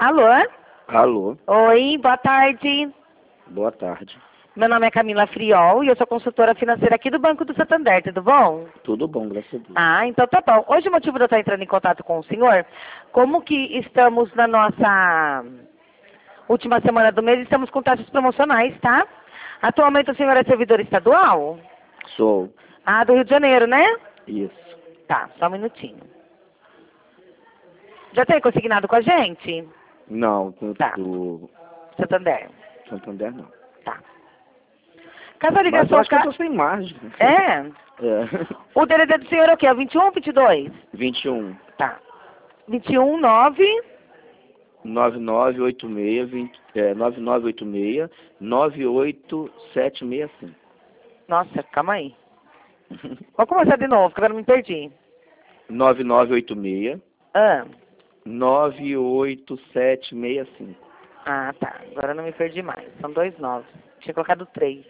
Alô? Alô, Oi, boa tarde. boa tarde. Meu nome é Camila Friol e eu sou consultora financeira aqui do Banco do Santander, tudo bom? Tudo bom, graças a Deus. Ah, então tá bom. Hoje o motivo de eu estar entrando em contato com o senhor, como que estamos na nossa última semana do mês, estamos com taxas promocionais, tá? Atualmente o senhor é servidor estadual? Sou. Ah, do Rio de Janeiro, né? Isso. Tá, só um minutinho. Já tem consignado com a gente? Não, Tá. do Santander. Santander não. Tá. Caso a Mas eu ligação... acho que eu tô sem margem. É? É. O DDD do senhor é o quê? É 21 ou 22? 21 Tá. 21, 9... 9986 9986 98765. Nossa, calma aí. Vou começar de novo, que agora eu me perdi. 9986 Ah, 98765. tá. Agora eu não me perdi mais. São 2 9. Tinha colocado 3.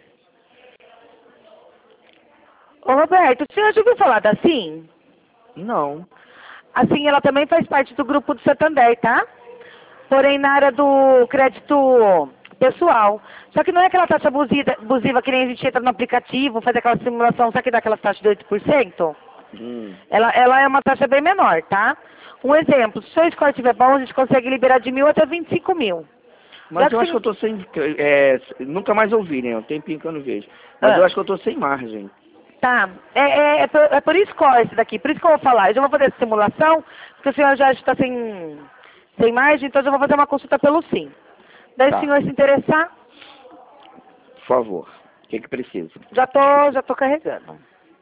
Ô, Roberto, o senhor já ouviu falar da SIM? Não. A SIM, ela também faz parte do grupo do Santander, tá? Porém, na área do crédito pessoal. Só que não é aquela taxa abusiva que nem a gente entra no aplicativo, faz aquela simulação, sabe que dá aquelas taxas de 8%? Ela é uma taxa bem menor, tá? Um exemplo, se o seu score estiver bom, a gente consegue liberar de 1.000 até 25 mil. Mas eu acho que eu tô sem... nunca mais ouvi, né? Um tempinho que eu não vejo. Mas eu acho que eu tô sem margem. Tá, é por score esse daqui, por isso que eu vou falar. Eu já vou fazer essa simulação, porque o senhor já está sem margem, então eu já vou fazer uma consulta pelo SIM. Daí Tá. se o senhor se interessar, Por favor. O que precisa? já tô carregando.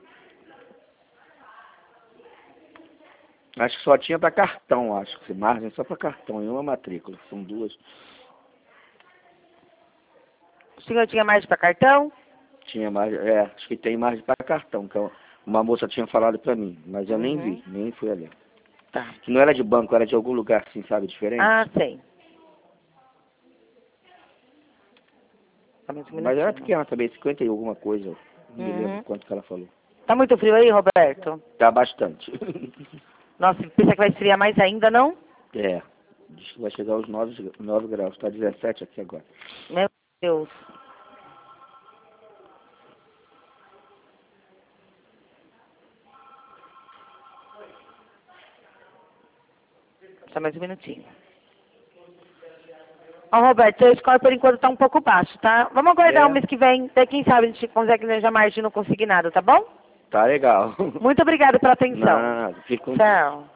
Acho que só tinha para cartão, acho que margem só para cartão, em uma matrícula, são duas. O senhor tinha margem para cartão? Tinha margem, acho que tem margem para cartão, que uma moça tinha falado para mim, mas eu nem vi, nem fui ali. Tá. Que não era de banco, era de algum lugar assim, sabe, diferente. Ah, sei. Mas era pequena também, 50 e alguma coisa, não me lembro quanto que ela falou. Tá muito frio aí, Roberto? Tá bastante. Nossa, pensa que vai esfriar mais ainda, não? Diz que vai chegar aos 9 graus, tá 17 aqui agora. Meu Deus. Só mais um minutinho. Ó, Roberto, seu score por enquanto tá um pouco baixo, tá? Vamos aguardar o mês que vem, até quem sabe a gente consegue já margem no consignado, tá bom? Tá legal. Muito obrigada pela atenção. Nada, fica com Tchau.